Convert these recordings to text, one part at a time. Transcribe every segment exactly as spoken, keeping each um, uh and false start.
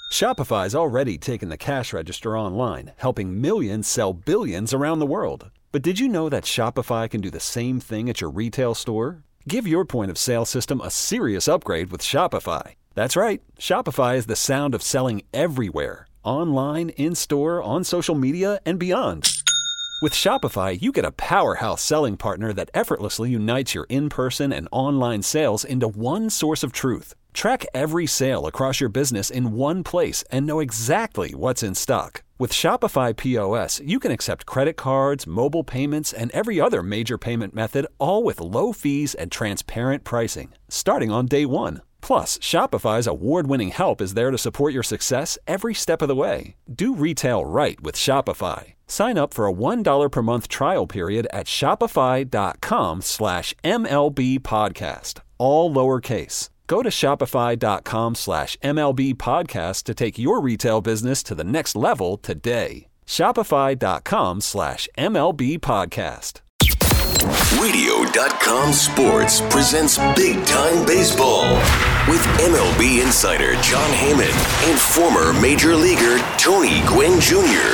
Shopify's already taken the cash register online, helping millions sell billions around the world. But did you know that Shopify can do the same thing at your retail store? Give your point of sale system a serious upgrade with Shopify. That's right. Shopify is the sound of selling everywhere. Online, in-store, on social media, and beyond. With Shopify, you get a powerhouse selling partner that effortlessly unites your in-person and online sales into one source of truth. Track every sale across your business in one place and know exactly what's in stock. With Shopify P O S, you can accept credit cards, mobile payments, and every other major payment method, all with low fees and transparent pricing, starting on day one. Plus, Shopify's award-winning help is there to support your success every step of the way. Do retail right with Shopify. Sign up for a one dollar per month trial period at shopify.com slash MLB podcast, all lowercase. Go to shopify.com slash MLB podcast to take your retail business to the next level today. Shopify.com slash MLB podcast. Radio dot com Sports presents Big Time Baseball with M L B insider Jon Heyman and former Major Leaguer Tony Gwynn Junior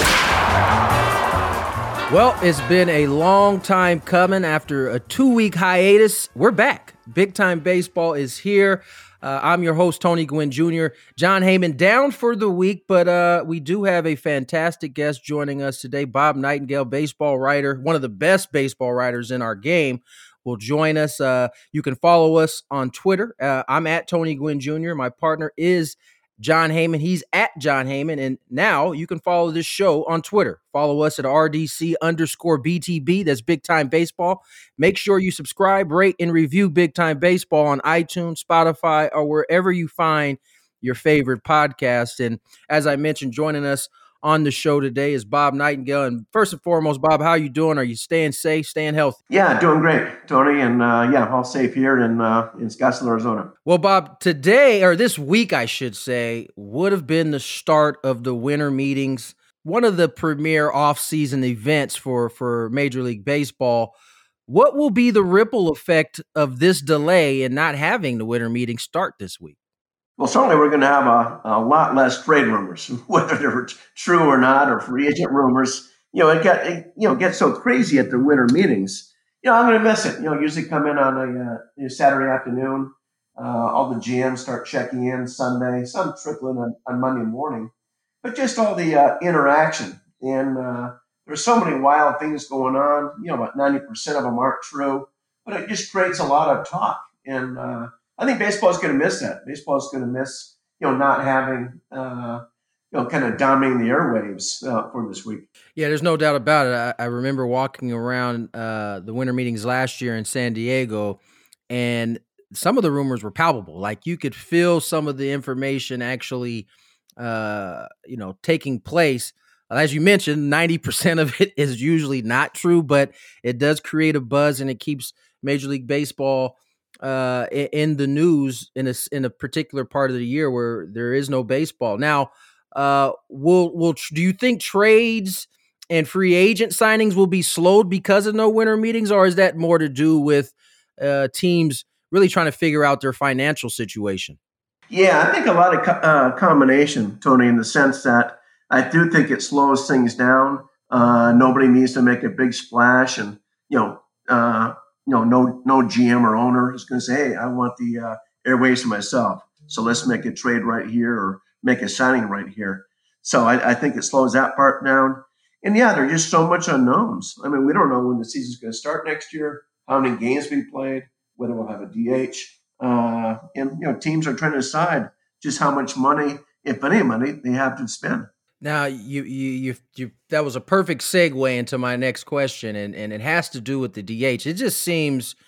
Well, it's been a long time coming. After a two-week hiatus, we're back. Big Time Baseball is here. Uh, I'm your host, Tony Gwynn Junior Jon Heyman down for the week, but uh, we do have a fantastic guest joining us today. Bob Nightingale, baseball writer, one of the best baseball writers in our game, will join us. Uh, you can follow us on Twitter. Uh, I'm at Tony Gwynn Junior My partner is Jon Heyman. He's at Jon Heyman. And now you can follow this show on Twitter. Follow us at R D C underscore B T B. That's Big Time Baseball. Make sure you subscribe, rate, and review Big Time Baseball on iTunes, Spotify, or wherever you find your favorite podcast. And as I mentioned, joining us on the show today is Bob Nightingale. And first and foremost, Bob, how are you doing? Are you staying safe, staying healthy? Yeah, doing great, Tony. And uh, yeah, all safe here in uh, in Scottsdale, Arizona. Well, Bob, today, or this week, I should say, would have been the start of the winter meetings, one of the premier off-season events for, for Major League Baseball. What will be the ripple effect of this delay in not having the winter meetings start this week? Well, certainly we're going to have a, a lot less trade rumors, whether they're true or not, or free agent rumors. You know, it got it, you know gets so crazy at the winter meetings. You know, I'm going to miss it. You know, usually come in on a, uh, Saturday afternoon. Uh, all the G Ms start checking in Sunday. Some trickle in on, on Monday morning, but just all the uh, interaction. And uh, there's so many wild things going on. You know, about ninety percent of them aren't true, but it just creates a lot of talk. And uh, I think baseball is going to miss that. Baseball is going to miss, you know, not having, uh, you know, kind of dominating the airwaves uh, for this week. Yeah, there's no doubt about it. I, I remember walking around uh, the winter meetings last year in San Diego, and some of the rumors were palpable. Like you could feel some of the information actually, uh, you know, taking place. As you mentioned, ninety percent of it is usually not true, but it does create a buzz and it keeps Major League Baseball uh, in the news in a, in a particular part of the year where there is no baseball. Now, uh, will, will, do you think trades and free agent signings will be slowed because of no winter meetings, or is that more to do with uh, teams really trying to figure out their financial situation? Yeah, I think a lot of co- uh, combination, Tony, in the sense that I do think it slows things down. Uh, nobody needs to make a big splash, and you know, uh, you know, no no G M or owner is going to say, "Hey, I want the uh, airways to myself, so let's make a trade right here or make a signing right here." So I, I think it slows that part down. And yeah, there's just so much unknowns. I mean, we don't know when the season's going to start next year, how many games we played, whether we'll have a D H, uh, and you know, teams are trying to decide just how much money, if any money, they have to spend. Now, you, you, you, you, that was a perfect segue into my next question, and, and it has to do with the D H. It just seems,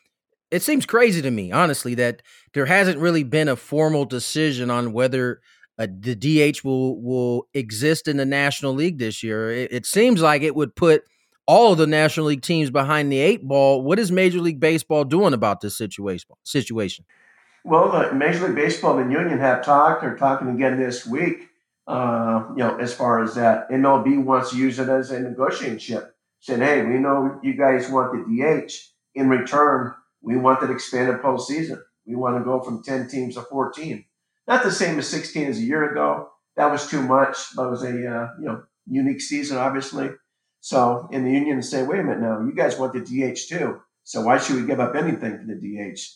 it seems crazy to me, honestly, that there hasn't really been a formal decision on whether uh, the D H will, will exist in the National League this year. It, it seems like it would put all of the National League teams behind the eight ball. What is Major League Baseball doing about this situation? Situation? Well, the Major League Baseball and Union have talked. They're talking again this week. Uh, you know, as far as that, M L B wants to use it as a negotiating chip. Said, hey, we know you guys want the D H. In return, we want that expanded postseason. We want to go from ten teams to fourteen. Not the same as sixteen as a year ago, that was too much, but it was a uh, you know unique season, obviously. So in the union, say, wait a minute now, you guys want the D H too, so why should we give up anything for the D H?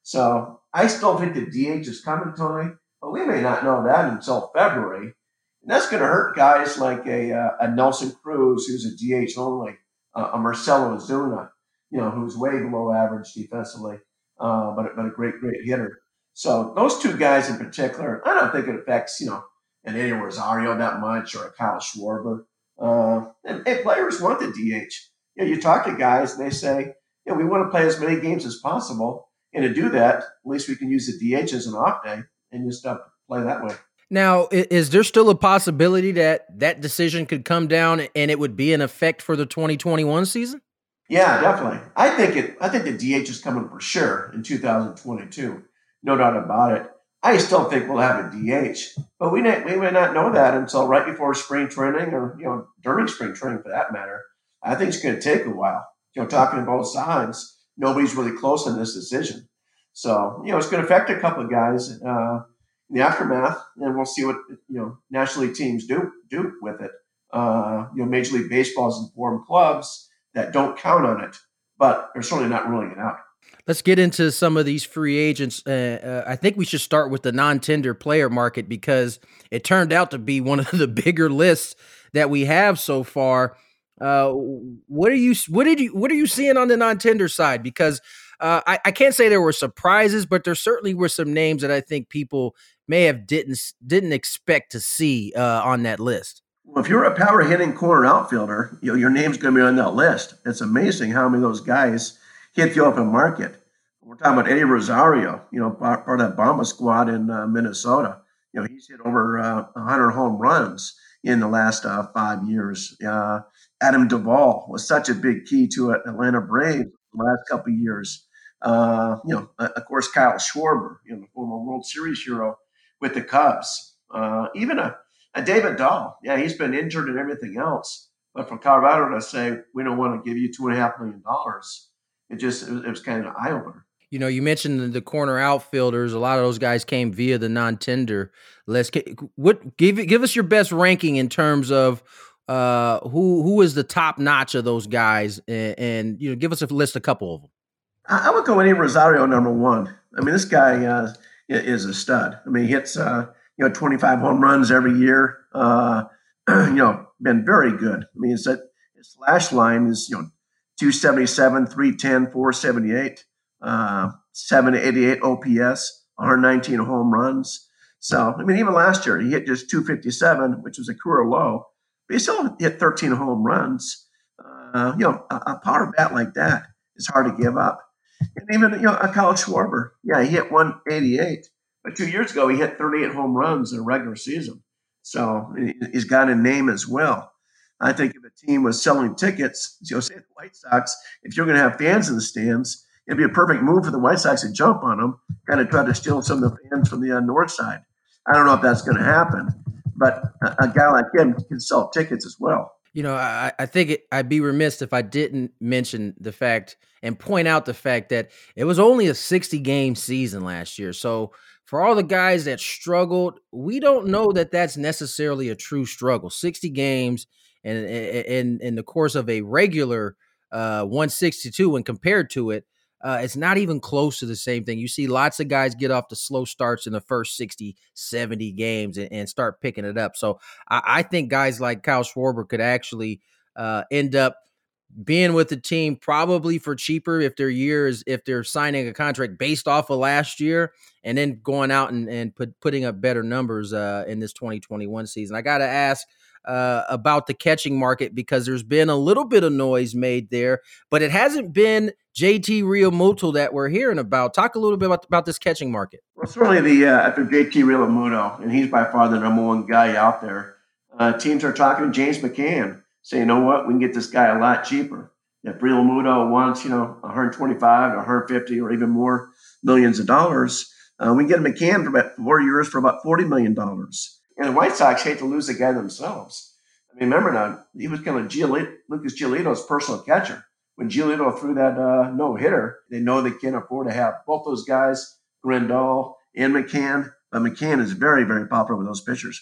So I still think the D H is coming, Tony, but we may not know that until February. And that's going to hurt guys like a, uh, a Nelson Cruz, who's a D H only, uh, a Marcelo Ozuna, you know, who's way below average defensively, uh, but, but a great, great hitter. So those two guys in particular, I don't think it affects, you know, an Eddie Rosario that much or a Kyle Schwarber. Uh, and, and players want the D H. You know, you talk to guys and they say, yeah, we want to play as many games as possible. And to do that, at least we can use the D H as an off day and just uh, play that way. Now, is there still a possibility that that decision could come down and it would be in effect for the twenty twenty-one season? Yeah, definitely. I think it. I think the D H is coming for sure in two thousand twenty-two. No doubt about it. I still think we'll have a D H, but we may, we may not know that until right before spring training or, you know, during spring training for that matter. I think it's going to take a while. You know, talking to both sides, nobody's really close on this decision. So, you know, it's going to affect a couple of guys uh, in the aftermath, and we'll see what, you know, National League teams do do with it. Uh, you know, Major League Baseball has informed clubs that don't count on it, but they're certainly not ruling it out. Let's get into some of these free agents. Uh, uh, I think we should start with the non-tender player market because it turned out to be one of the bigger lists that we have so far. Uh, what are you? What did you? What are you seeing on the non-tender side? Because uh, I, I can't say there were surprises, but there certainly were some names that I think people may have didn't didn't expect to see uh, on that list. Well, if you're a power hitting corner outfielder, you know, your name's going to be on that list. It's amazing how many of those guys hit the open market. We're talking about Eddie Rosario, you know, part of that Bomba squad in uh, Minnesota. You know, he's hit over uh, one hundred home runs in the last uh, five years. Uh, Adam Duvall was such a big key to Atlanta Braves the last couple of years. Uh, you know, of course, Kyle Schwarber, you know, the former World Series hero with the Cubs. Uh, even a, a David Dahl. Yeah, he's been injured and everything else. But for Colorado to say, we don't want to give you two and a half million dollars, it just, it was, it was kind of an eye-opener. You know, you mentioned the corner outfielders. A lot of those guys came via the non-tender list. What give give us your best ranking in terms of uh, who who is the top notch of those guys, and, and you know, give us a list, a couple of them. I would go Eddie Rosario number one. I mean, this guy uh, is a stud. I mean, he hits uh, you know twenty-five home runs every year. Uh, you know, been very good. I mean, it's that his slash line is you know two seventy-seven, three ten, four seventy-eight. Uh, seven eighty-eight O P S, one hundred nineteen home runs. So, I mean, even last year, he hit just two fifty-seven, which was a career low, but he still hit thirteen home runs. Uh, you know, a, a power bat like that is hard to give up. And even, you know, a Kyle Schwarber, yeah, he hit one eighty-eight, but two years ago, he hit thirty-eight home runs in a regular season. So, he's got a name as well. I think if a team was selling tickets, you know, say the White Sox, if you're going to have fans in the stands, it'd be a perfect move for the White Sox to jump on them, kind of try to steal some of the fans from the uh, north side. I don't know if that's going to happen, but a, a guy like him can sell tickets as well. You know, I, I think it, I'd be remiss if I didn't mention the fact and point out the fact that it was only a sixty-game season last year. So for all the guys that struggled, we don't know that that's necessarily a true struggle. sixty games and in in the course of a regular uh, one sixty-two when compared to it, Uh, it's not even close to the same thing. You see lots of guys get off the slow starts in the first sixty, seventy games and, and start picking it up. So I, I think guys like Kyle Schwarber could actually uh, end up being with the team probably for cheaper if their years, if they're signing a contract based off of last year and then going out and, and put, putting up better numbers uh, in this twenty twenty-one season. I got to ask uh, about the catching market because there's been a little bit of noise made there, but it hasn't been J T Realmuto that we're hearing about. Talk a little bit about, about this catching market. Well, certainly the uh, after J T Realmuto, and he's by far the number one guy out there. Uh, teams are talking to James McCann, saying, you know what, we can get this guy a lot cheaper. If Realmuto wants, you know, one twenty-five to one fifty or even more millions of dollars, uh, we can get McCann for about four years for about forty million dollars. And the White Sox hate to lose the guy themselves. I mean, remember now, he was kind of Giolito, Lucas Giolito's personal catcher. When Giolito threw that uh, no-hitter, they know they can't afford to have both those guys, Grandal and McCann. But McCann is very, very popular with those pitchers.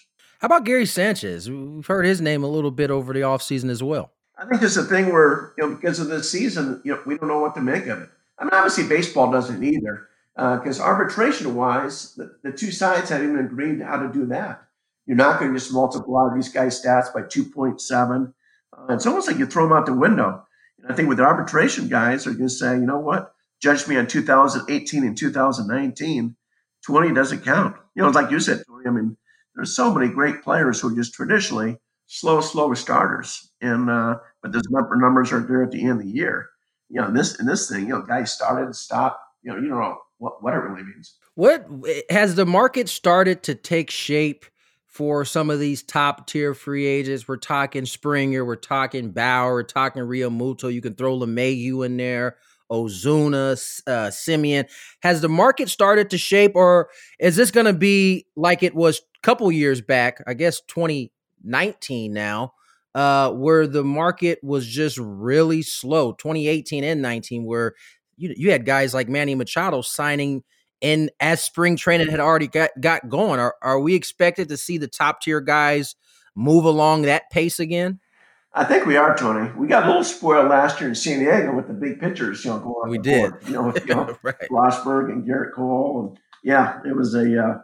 How about Gary Sanchez? We've heard his name a little bit over the offseason as well. I think there's a thing where, you know, because of this season, you know, we don't know what to make of it. I mean, obviously baseball doesn't either, because uh, arbitration-wise, the, the two sides haven't even agreed how to do that. You're not going to just multiply these guys' stats by two point seven. Uh, it's almost like you throw them out the window. And I think with the arbitration guys, they're going to say, you know what, judge me on two thousand eighteen and two thousand nineteen. twenty doesn't count. You know, like you said, Tony, I mean, there's so many great players who are just traditionally slow, slow starters. And uh, but those number numbers are there at the end of the year. You know, in this in this thing, you know, guys started and stopped. You know, you don't know what, what it really means. What has the market started to take shape for some of these top tier free agents? We're talking Springer, we're talking Bauer, we're talking Realmuto. You can throw LeMahieu in there, Ozuna, uh, Simeon. Has the market started to shape, or is this going to be like it was a couple years back, I guess twenty nineteen now, uh, where the market was just really slow, twenty eighteen and nineteen, where you, you had guys like Manny Machado signing in as spring training had already got, got going? Are, are we expected to see the top tier guys move along that pace again? I think we are, Tony. We got a little spoiled last year in San Diego with the big pitchers, you know, going on we the did. board. You know, with, you know right. Rosberg and Garrett Cole. And yeah, it was a, uh,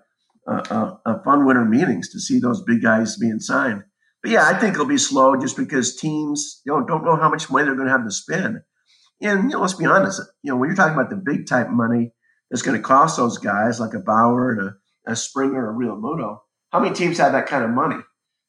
a, a fun winter meetings to see those big guys being signed. But yeah, I think it'll be slow just because teams, you know, don't know how much money they're going to have to spend. And, you know, let's be honest, you know, when you're talking about the big type money that's going to cost those guys like a Bauer and a, a Springer or a Realmuto, how many teams have that kind of money?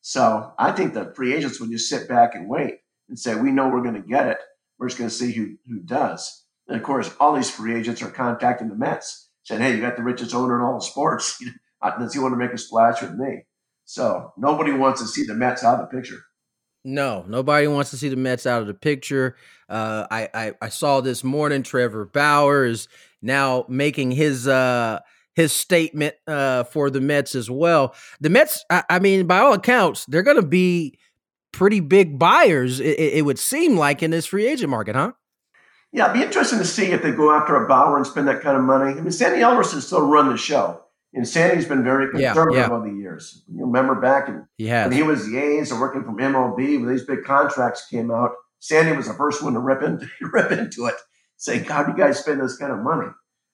So I think the free agents will just sit back and wait and say, we know we're going to get it. We're just going to see who, who does. And of course, all these free agents are contacting the Mets saying, hey, you got the richest owner in all of sports. Does he want to make a splash with me? So nobody wants to see the Mets out of the picture. No, nobody wants to see the Mets out of the picture. Uh, I, I I saw this morning Trevor Bauer is now making his uh, his statement uh, for the Mets as well. The Mets, I, I mean, by all accounts, they're going to be pretty big buyers, it, it would seem like, in this free agent market, huh? Yeah, it'd be interesting to see if they go after a Bauer and spend that kind of money. I mean, Sandy Alderson still run the show. And Sandy's been very conservative yeah, yeah. over the years. You remember back in, he when he was the A's and working from M L B, when these big contracts came out, Sandy was the first one to rip into, rip into it, say, how do you guys spend this kind of money?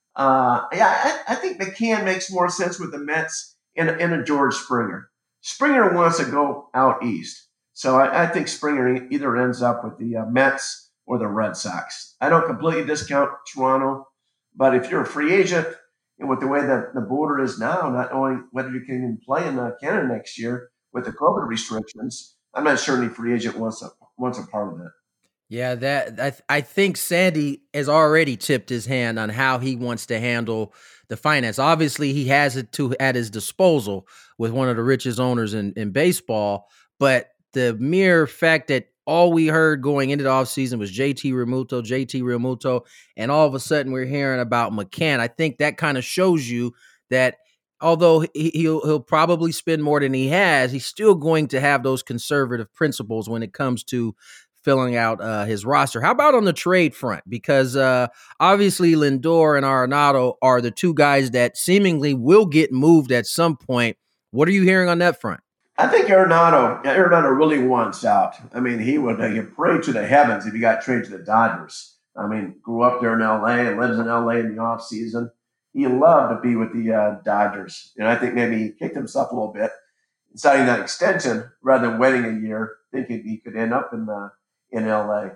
Uh, yeah, I, I think McCann makes more sense with the Mets and, and a George Springer. Springer wants to go out east. So I, I think Springer either ends up with the uh, Mets or the Red Sox. I don't completely discount Toronto, but if you're a free agent, and with the way that the border is now, not knowing whether you can even play in uh, Canada next year with the COVID restrictions, I'm not sure any free agent wants a, wants a part of that. Yeah, that I, th- I think Sandy has already tipped his hand on how he wants to handle the finance. Obviously, he has it to at his disposal with one of the richest owners in, in baseball, but the mere fact that all we heard going into the offseason was J T Realmuto, J T Realmuto, and all of a sudden we're hearing about McCann. I think that kind of shows you that although he, he'll he'll probably spend more than he has, he's still going to have those conservative principles when it comes to filling out uh, his roster. How about on the trade front? Because uh, obviously Lindor and Arenado are the two guys that seemingly will get moved at some point. What are you hearing on that front? I think Arenado, Arenado really wants out. I mean, he would uh, pray to the heavens if he got traded to the Dodgers. I mean, grew up there in L A and lives in L A in the offseason. He loved to be with the uh, Dodgers. And I think maybe he kicked himself a little bit in signing that extension rather than waiting a year, thinking he could end up in uh, in L A.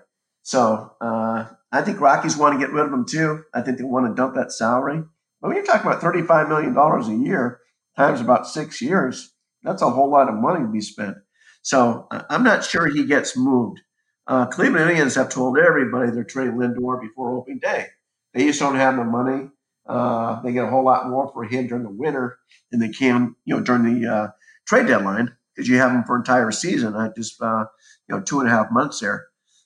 So uh, I think Rockies want to get rid of him too. I think they want to dump that salary. But when you're talking about thirty-five million dollars a year times about six years, that's a whole lot of money to be spent. So uh, I'm not sure he gets moved. Uh, Cleveland Indians have told everybody they're trading Lindor before opening day. They just don't have the money. Uh, they get a whole lot more for him during the winter than they can, you know, during the uh, trade deadline because you have him for entire season, not just uh, you know two and a half months there.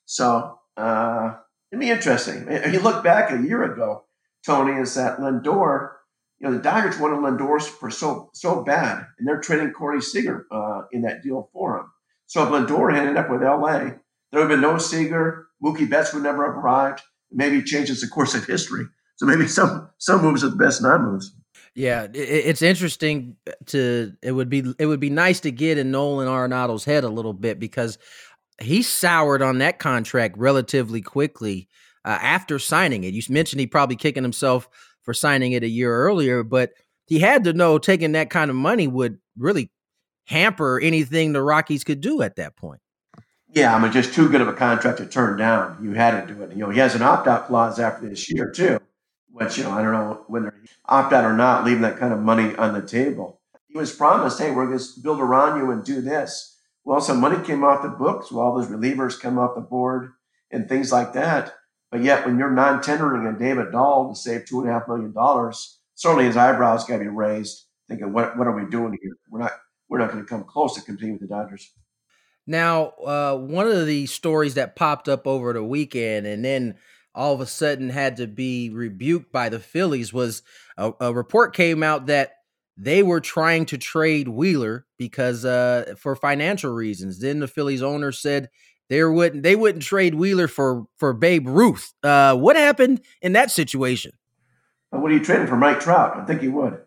So uh, it'd be interesting. If you look back a year ago, Tony, is that Lindor. You know, the Dodgers wanted Lindor for so so bad, and they're trading Corey Seager uh, in that deal for him. So if Lindor had ended up with L A, there would have been no Seager. Mookie Betts would never have arrived. Maybe it changes the course of history. So maybe some some moves are the best non-moves. Yeah, it, it's interesting to it would be it would be nice to get in Nolan Arenado's head a little bit because he soured on that contract relatively quickly uh, after signing it. You mentioned he probably kicking himself for signing it a year earlier, but he had to know taking that kind of money would really hamper anything the Rockies could do at that point. Yeah, I mean, just too good of a contract to turn down. You had to do it. You know, he has an opt-out clause after this year too, which, you know, I don't know whether he opt out or not, leaving that kind of money on the table. He was promised, hey, we're going to build around you and do this. Well, some money came off the books. Well, all those relievers come off the board and things like that. But yet, when you're non-tendering a David Dahl to save two and a half million dollars, certainly his eyebrows got to be raised, thinking, "What what are we doing here? We're not we're not going to come close to competing with the Dodgers." Now, uh, one of the stories that popped up over the weekend, and then all of a sudden had to be rebuked by the Phillies, was a, a report came out that they were trying to trade Wheeler because uh, for financial reasons. Then the Phillies owner said they wouldn't they wouldn't trade Wheeler for for Babe Ruth. Uh, what happened in that situation? But what are you trading for Mike Trout? I think he would.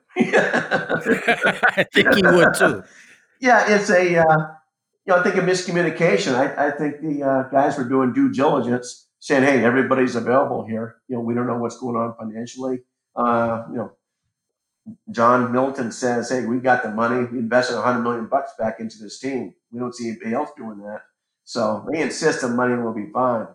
I think he would too. Yeah, it's a uh, you know I think a miscommunication. I, I think the uh, guys were doing due diligence, saying, "Hey, everybody's available here. You know, we don't know what's going on financially. Uh, you know." John Milton says, "Hey, we got the money. We invested a hundred million bucks back into this team. We don't see anybody else doing that. So they insist the money will be fine."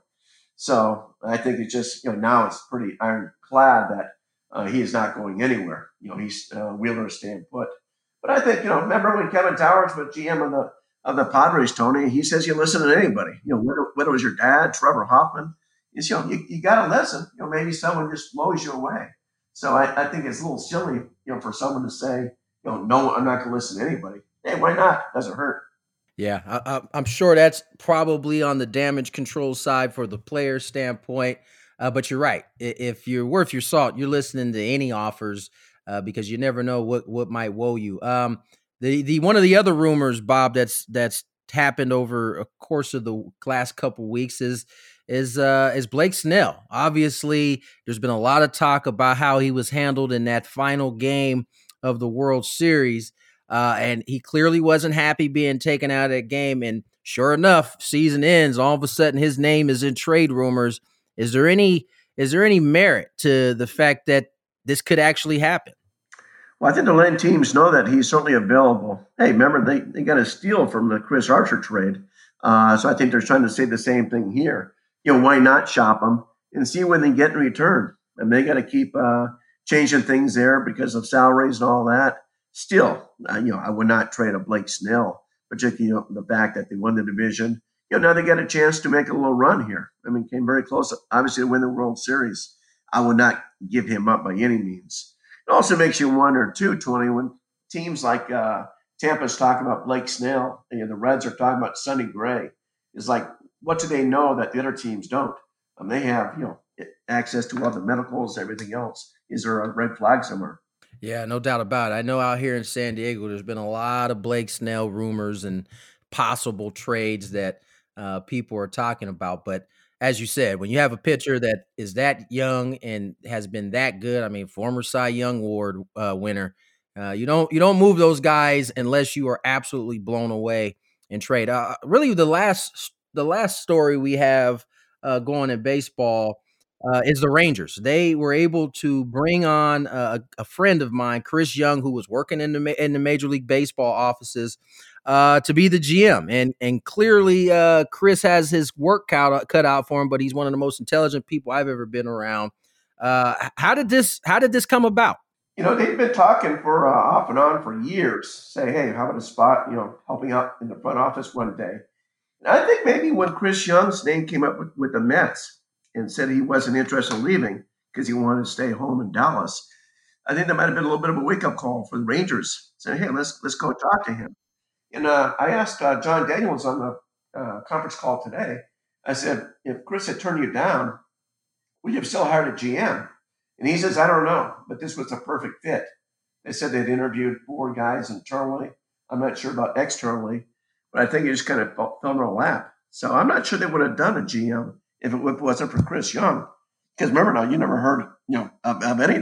So I think it's just, you know, now it's pretty ironclad that uh, he is not going anywhere. You know, he's uh, Wheeler is staying put. But I think, you know, remember when Kevin Towers was G M of the of the Padres, Tony? He says you listen to anybody. You know, whether, whether it was your dad, Trevor Hoffman, is you know you, you got to listen. You know, maybe someone just blows you away. So I, I think it's a little silly, you know, for someone to say, you know, no, I'm not going to listen to anybody. Hey, why not? Doesn't hurt. Yeah, I, I'm sure that's probably on the damage control side for the player standpoint. Uh, but you're right. If you're worth your salt, you're listening to any offers uh, because you never know what, what might woe you. Um, the the one of the other rumors, Bob, that's that's happened over a course of the last couple weeks is is uh, is Blake Snell. Obviously, there's been a lot of talk about how he was handled in that final game of the World Series, uh, and he clearly wasn't happy being taken out of that game. And sure enough, season ends. All of a sudden, his name is in trade rumors. Is there any is there any merit to the fact that this could actually happen? Well, I think the letting teams know that he's certainly available. Hey, remember, they, they got a steal from the Chris Archer trade. Uh, so I think they're trying to say the same thing here. You know, why not shop them and see what they get in return? And they got to keep uh, changing things there because of salaries and all that. Still, uh, you know, I would not trade a Blake Snell, particularly you know, the fact that they won the division. You know, now they got a chance to make a little run here. I mean, came very close, obviously, to win the World Series. I would not give him up by any means. It also makes you wonder, too, Tony, when teams like uh, Tampa's talking about Blake Snell, and you know, the Reds are talking about Sonny Gray. It's like, what do they know that the other teams don't? Um, they have, you know, access to all the medicals, everything else. Is there a red flag somewhere? Yeah, no doubt about it. I know out here in San Diego, there's been a lot of Blake Snell rumors and possible trades that uh, people are talking about. But as you said, when you have a pitcher that is that young and has been that good, I mean, former Cy Young Award uh, winner, uh, you don't you don't move those guys unless you are absolutely blown away in trade. Uh, really, the last the last story we have uh, going in baseball uh, is the Rangers. They were able to bring on a, a friend of mine, Chris Young, who was working in the in the Major League Baseball offices, uh, to be the G M. And and clearly, uh, Chris has his work cut, cut out for him, but he's one of the most intelligent people I've ever been around. Uh, how did this How did this come about? You know, they've been talking for uh, off and on for years. Say, hey, how about a spot, you know, helping out in the front office one day? And I think maybe when Chris Young's name came up with, with the Mets and said he wasn't interested in leaving because he wanted to stay home in Dallas, I think that might have been a little bit of a wake-up call for the Rangers. Saying, hey, let's let's go talk to him. And uh, I asked uh, John Daniels on the uh, conference call today, I said, if Chris had turned you down, would you have still hired a G M? And he says, I don't know, but this was a perfect fit. They said they'd interviewed four guys internally. I'm not sure about externally, but I think it just kind of fell, fell in their lap. So I'm not sure they would have done a G M if it wasn't for Chris Young. Because remember now, you never heard you know of, of anything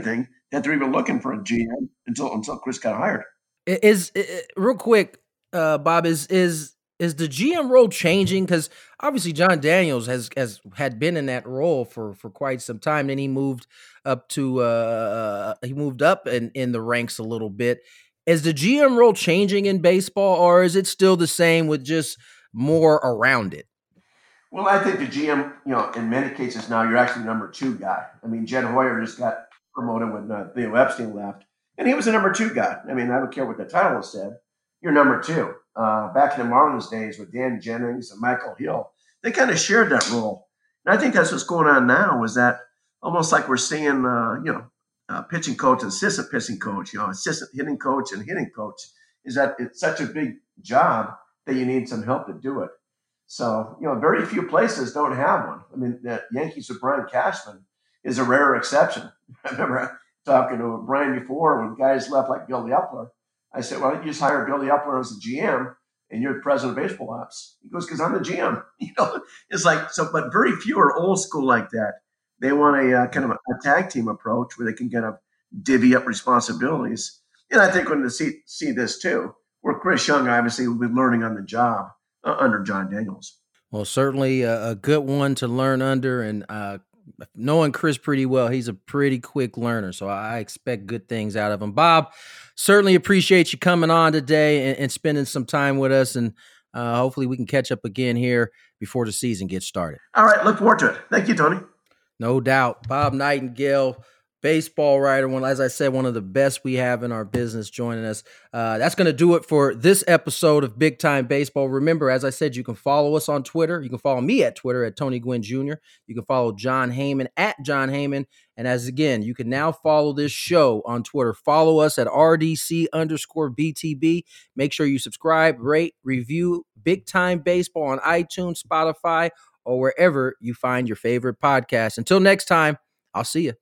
that they're even looking for a G M until until Chris got hired. Is, is real quick, uh, Bob, is is is the G M role changing? Because obviously John Daniels has has had been in that role for for quite some time. Then he moved up to uh, he moved up in, in the ranks a little bit. Is the G M role changing in baseball, or is it still the same with just more around it? Well, I think the G M, you know, in many cases now you're actually number two guy. I mean, Jed Hoyer just got promoted when uh, Theo Epstein left, and he was a number two guy. I mean, I don't care what the title said. You're number two. Uh, back in the Marlins days with Dan Jennings and Michael Hill, they kind of shared that role. And I think that's what's going on now is that almost like we're seeing, uh, you know, uh, pitching coach, assistant pitching coach, you know, assistant hitting coach and hitting coach, is that it's such a big job that you need some help to do it. So, you know, very few places don't have one. I mean, the Yankees with Brian Cashman is a rare exception. I remember talking to Brian before when guys left like Billy Epler. I said, why don't you just hire Billy Epler as a G M and you're the president of baseball ops? He goes, because I'm the G M. You know, it's like, so, but very few are old school like that. They want a uh, kind of a, a tag team approach where they can kind of divvy up responsibilities. And I think when they see, see this too, where Chris Young obviously will be learning on the job uh, under John Daniels. Well, certainly a, a good one to learn under, and uh, knowing Chris pretty well, he's a pretty quick learner, so I expect good things out of him. Bob, certainly appreciate you coming on today and, and spending some time with us, and uh, hopefully we can catch up again here before the season gets started. All right, look forward to it. Thank you, Tony. No doubt. Bob Nightingale, baseball writer, one, as I said, one of the best we have in our business, joining us. Uh, that's going to do it for this episode of Big Time Baseball. Remember, as I said, you can follow us on Twitter. You can follow me at Twitter at Tony Gwynn Junior You can follow John Heyman at John Heyman. And as again, you can now follow this show on Twitter. Follow us at R D C underscore B T B. Make sure you subscribe, rate, review Big Time Baseball on iTunes, Spotify, or wherever you find your favorite podcast. Until next time, I'll see you.